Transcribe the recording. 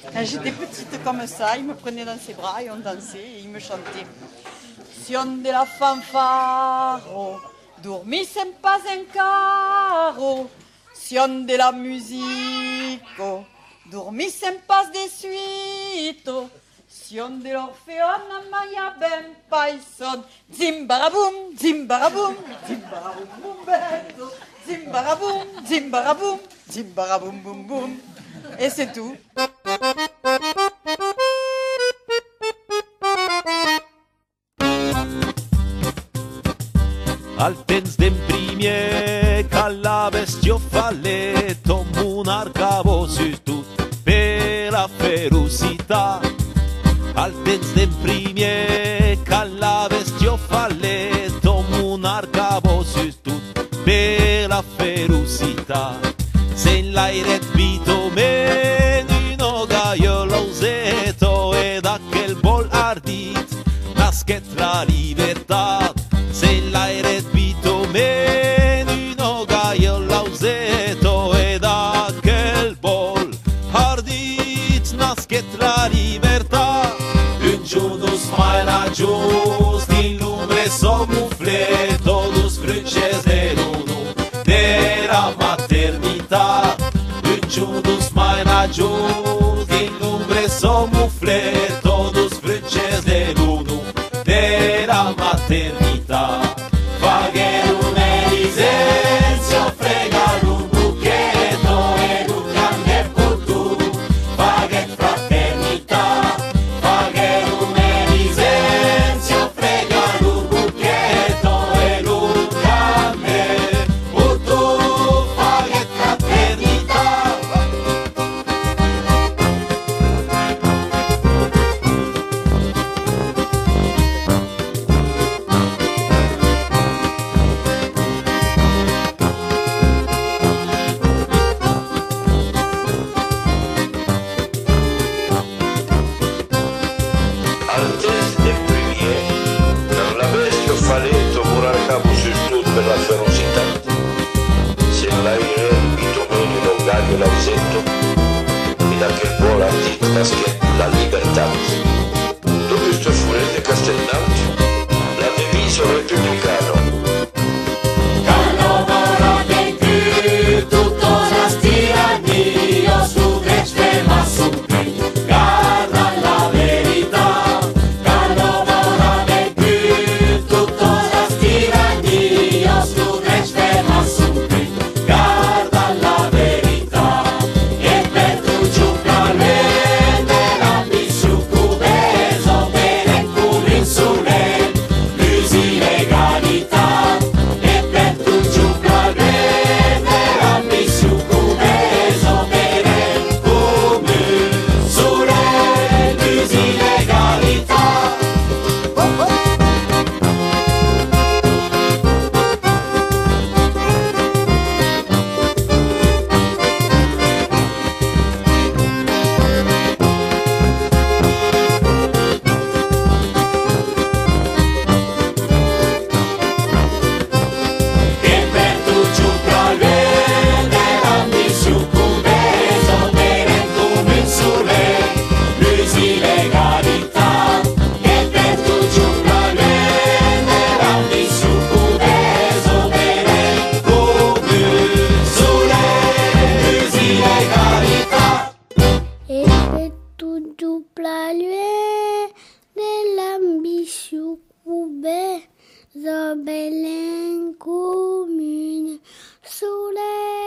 Quand j'étais petite comme ça, il me prenait dans ses bras et on dansait et il me chantait. Sion de la fanfaro, dormisse en paz en caro. Sion de la musico, dormisse en paz de suito. Sion de l'orfeon maya ben paison. Zimbaraboum, zimbaraboum, zimbaraboum boum bendo. Zimbaraboum, zimbaraboum, zimbaraboum boum boum. Et c'est tout. Al temps d'en primer, cal la bestió falet, tom un arcabó sus tut per la ferocitat. Al temps d'en primer, cal la bestió falet, tom un arcabó sus tut per la ferocitat. Sen l'airet vitomen, uno gallo lauseto, ed aquel vol ardit, nasquet la libertat. Sen l'airet vitomen, uno gallo lauseto, ed aquel vol ardit, nasquet la libertat. Un junus maenajus, din lumbre somufle, todos frunces de l'unu, de la maternitat. Un junus maenajus, din lumbre somufle, todos frunces de l'unu, de la maternità. Fagher un elisenzio, fregar un buchetto ed un grande cultu. Fagher fraternità, fagher un elisenzio, fregar un buchetto ed un grande cultu. Fagher fraternità. Altès de premier, dans la bestia fallait murar capo sus tut per la ferocitat. Se l'aire bitumeni lo gallo lausetto, ed aquel vol ardit nasquet la libertat. Tot questo fure de Castelnaut, la deviso republicano. Zo belen commune sous les